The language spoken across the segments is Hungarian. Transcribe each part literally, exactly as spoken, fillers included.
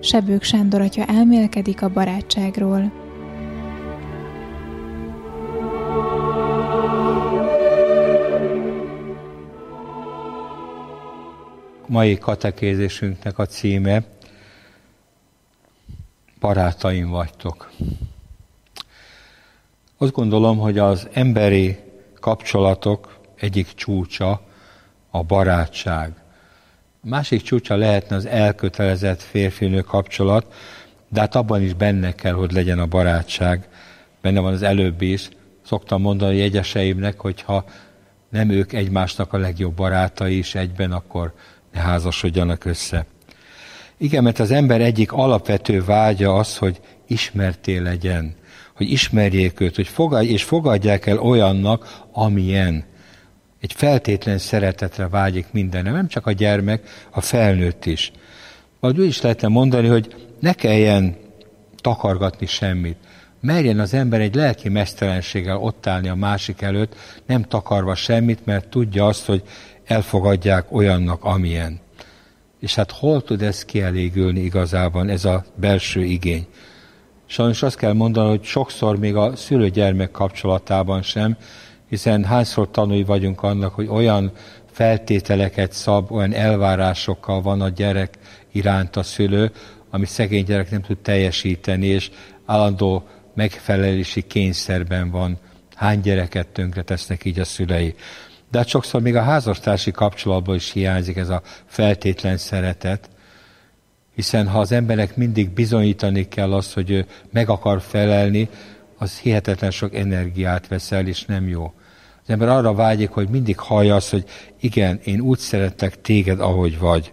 Sebők Sándor atya elmélkedik a barátságról. Mai katekézésünknek a címe Barátaim vagytok. Azt gondolom, hogy az emberi kapcsolatok egyik csúcsa a barátság. A másik csúcsa lehetne az elkötelezett férfinő kapcsolat, de hát abban is benne kell, hogy legyen a barátság. Benne van az előbbi is. Szoktam mondani jegyeseimnek, hogyha nem ők egymásnak a legjobb barátai is egyben, akkor ne házasodjanak össze. Igen, mert az ember egyik alapvető vágya az, hogy ismerté legyen, hogy ismerjék őt, hogy fogadj, és fogadják el olyannak, amilyen. Egy feltétlen szeretetre vágyik mindenre, nem csak a gyermek, a felnőtt is. Vagy úgy is lehetne mondani, hogy ne kelljen takargatni semmit. Merjen az ember egy lelki meztelenséggel ott állni a másik előtt, nem takarva semmit, mert tudja azt, hogy elfogadják olyannak, amilyen. És hát hol tud ez kielégülni igazában, ez a belső igény? Sajnos azt kell mondani, hogy sokszor még a szülő-gyermek kapcsolatában sem, hiszen hányszor tanúi vagyunk annak, hogy olyan feltételeket szab, olyan elvárásokkal van a gyerek iránt a szülő, amit szegény gyerek nem tud teljesíteni, és állandó megfelelési kényszerben van. Hány gyereket tönkre tesznek így a szülei. De hát sokszor még a házastársi kapcsolatból is hiányzik ez a feltétlen szeretet, hiszen ha az emberek mindig bizonyítani kell azt, hogy ő meg akar felelni, az hihetetlen sok energiát vesz el, és nem jó. Az ember arra vágyik, hogy mindig hallja azt, hogy igen, én úgy szeretlek téged, ahogy vagy.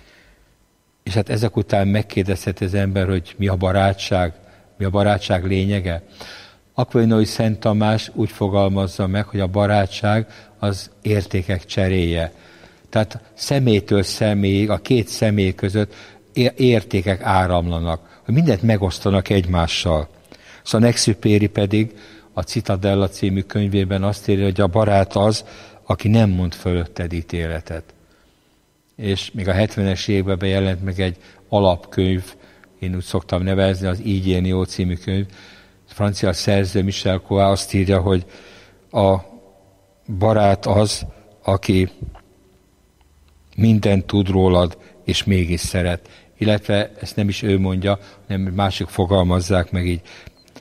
És hát ezek után megkérdezheti az ember, hogy mi a barátság, mi a barátság lényege. Aquinnói Szent Tamás úgy fogalmazza meg, hogy a barátság az értékek cseréje. Tehát személytől személyig, a két személy között értékek áramlanak, hogy mindent megosztanak egymással. Saint-Exupéry pedig a Citadella című könyvében azt írja, hogy a barát az, aki nem mond fölötted ítéletet. És még a hetvenes években jelent meg egy alapkönyv, én úgy szoktam nevezni, az Igyénió című könyv. A francia szerző Michel Coa azt írja, hogy a barát az, aki mindent tud rólad, és mégis szeret. Illetve ezt nem is ő mondja, hanem mások fogalmazzák meg így.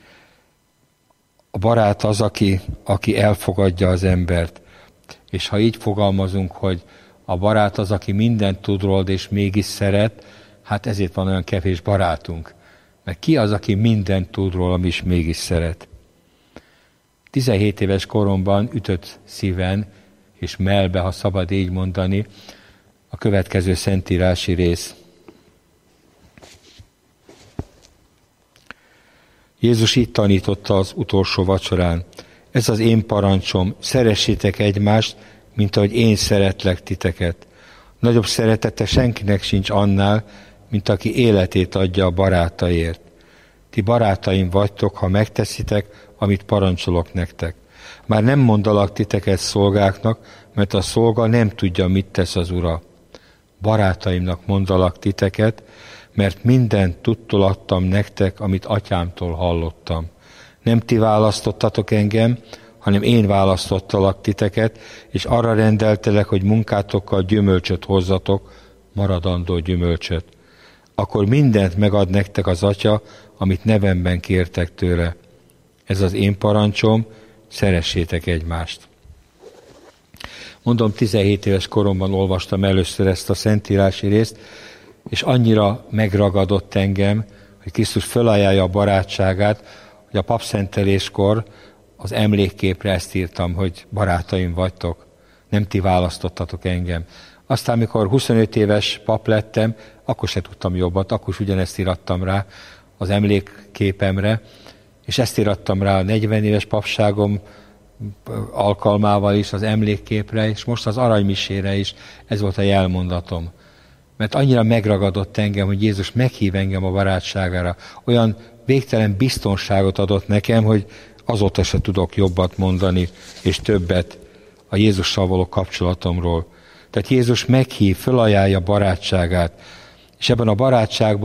A barát az, aki, aki elfogadja az embert. És ha így fogalmazunk, hogy a barát az, aki mindent tud rólad, és mégis szeret, hát ezért van olyan kevés barátunk. Mert ki az, aki mindent tud rólam, és mégis szeret? tizenhét éves koromban ütött szíven, és mellbe, ha szabad így mondani, a következő szentírási rész. Jézus így tanította az utolsó vacsorán. Ez az én parancsom, szeressétek egymást, mint ahogy én szeretlek titeket. Nagyobb szeretete senkinek sincs annál, mint aki életét adja a barátaért. Ti barátaim vagytok, ha megteszitek, amit parancsolok nektek. Már nem mondalak titeket szolgáknak, mert a szolga nem tudja, mit tesz az ura. Barátaimnak mondalak titeket, mert mindent tudtól adtam nektek, amit atyámtól hallottam. Nem ti választottatok engem, hanem én választottalak titeket, és arra rendeltelek, hogy munkátokkal gyümölcsöt hozzatok, maradandó gyümölcsöt. Akkor mindent megad nektek az atya, amit nevemben kértek tőle. Ez az én parancsom, szeressétek egymást. Mondom, tizenhét éves koromban olvastam először ezt a szentírási részt, és annyira megragadott engem, hogy Krisztus fölajánlja a barátságát, hogy a papszenteléskor az emlékképre ezt írtam, hogy barátaim vagytok, nem ti választottatok engem. Aztán, mikor huszonöt éves pap lettem, akkor se tudtam jobbat, akkor is ugyanezt írattam rá az emlékképemre, és ezt írattam rá a negyven éves papságom alkalmával is az emlékképre, és most az aranymisére is ez volt a jelmondatom. Mert annyira megragadott engem, hogy Jézus meghív engem a barátságára. Olyan végtelen biztonságot adott nekem, hogy azóta se tudok jobbat mondani, és többet a Jézussal való kapcsolatomról. Tehát Jézus meghív, fölajánlja barátságát. És ebben a barátságban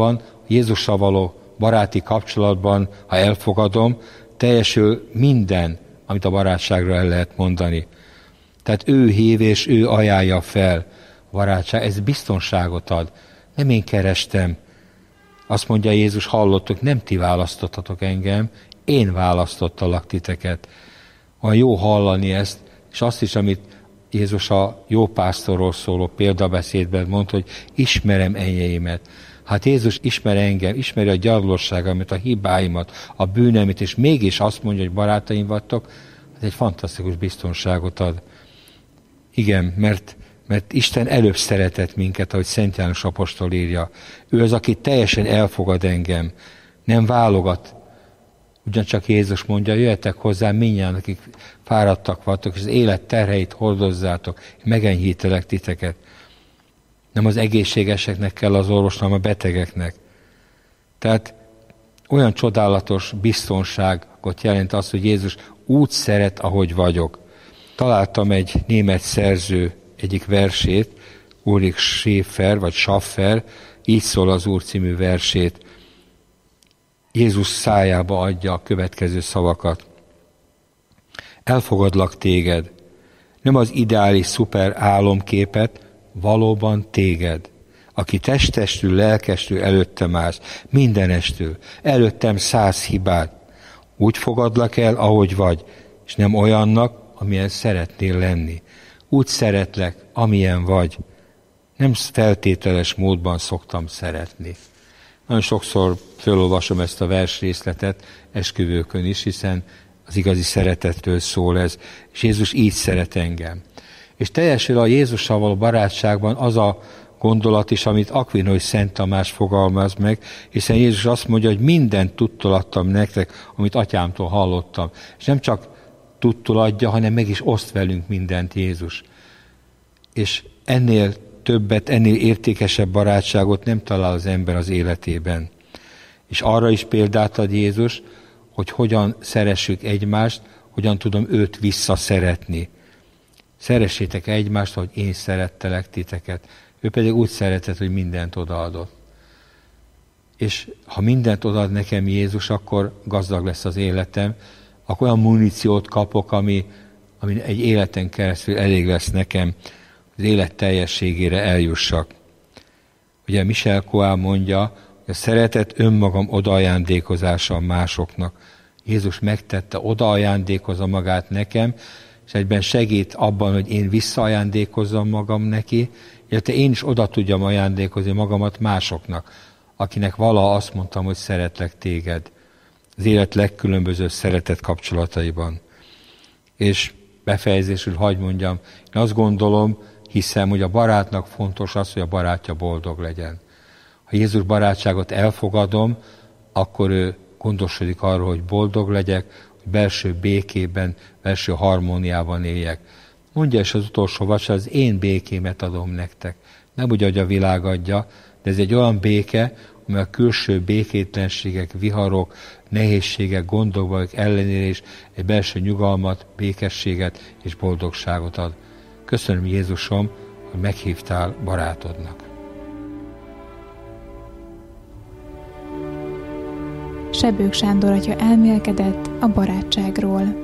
Jézussal való baráti kapcsolatban, ha elfogadom, teljesül minden, amit a barátságról el lehet mondani. Tehát ő hív és ő ajánlja fel a barátság. Ez biztonságot ad. Nem én kerestem. Azt mondja Jézus, hallottuk, nem ti választottatok engem, én választottalak titeket. Van jó hallani ezt, és azt is, amit Jézus a jó pásztorról szóló példabeszédben mondta, hogy ismerem enjeimet. Hát Jézus ismer engem, ismeri a gyarlóságomat, a hibáimat, a bűnömet, és mégis azt mondja, hogy barátaim vagytok, ez egy fantasztikus biztonságot ad. Igen, mert, mert Isten előbb szeretett minket, ahogy Szent János apostol írja. Ő az, aki teljesen elfogad engem, nem válogat. Ugyancsak Jézus mondja, jöjjetek hozzám mindjárt, akik fáradtak vagytok, és az élet terheit hordozzátok, megenyhítelek titeket. Nem az egészségeseknek kell az orvosnak, hanem a betegeknek. Tehát olyan csodálatos biztonságot jelent az, hogy Jézus úgy szeret, ahogy vagyok. Találtam egy német szerző egyik versét, Ulrich Schäfer, vagy Schaffer, így szól az Úr című versét. Jézus szájába adja a következő szavakat. Elfogadlak téged, nem az ideális szuper álomképet, valóban téged, aki testestül, lelkestül előttem állsz, mindenestül, előttem száz hibát. Úgy fogadlak el, ahogy vagy, és nem olyannak, amilyen szeretnél lenni. Úgy szeretlek, amilyen vagy. Nem feltételes módban szoktam szeretni. Nagyon sokszor felolvasom ezt a versrészletet esküvőkön is, hiszen az igazi szeretettől szól ez, és Jézus így szeret engem. És teljesül a Jézussal való barátságban az a gondolat is, amit Akvinói Szent Tamás fogalmaz meg, hiszen Jézus azt mondja, hogy mindent tudtól adtam nektek, amit atyámtól hallottam. És nem csak tudtól adja, hanem meg is oszt velünk mindent Jézus. És ennél többet, ennél értékesebb barátságot nem talál az ember az életében. És arra is példát ad Jézus, hogy hogyan szeressük egymást, hogyan tudom őt visszaszeretni. Szeressétek egymást, ahogy én szerettelek titeket. Ő pedig úgy szeretett, hogy mindent odaadott. És ha mindent odaad nekem Jézus, akkor gazdag lesz az életem, akkor olyan muníciót kapok, ami, ami egy életen keresztül elég lesz nekem, az élet teljességére eljussak. Ugye Michel Coel mondja, hogy a szeretet önmagam odaajándékozása másoknak. Jézus megtette, odaajándékozza magát nekem, és egyben segít abban, hogy én visszaajándékozzam magam neki, illetve én is oda tudjam ajándékozni magamat másoknak, akinek valaha azt mondtam, hogy szeretlek téged. Az élet legkülönbözőbb szeretet kapcsolataiban. És befejezésül hadd mondjam, én azt gondolom, hiszem, hogy a barátnak fontos az, hogy a barátja boldog legyen. Ha Jézus barátságot elfogadom, akkor ő gondoskodik arról, hogy boldog legyek, hogy belső békében, belső harmóniában éljek. Mondja is az utolsó vacsora, az én békémet adom nektek. Nem úgy, hogy a világ adja, de ez egy olyan béke, amely a külső békétlenségek, viharok, nehézségek, gondok ellenére is egy belső nyugalmat, békességet és boldogságot ad. Köszönöm Jézusom, hogy meghívtál barátodnak. Sebők Sándor atya elmélkedett a barátságról.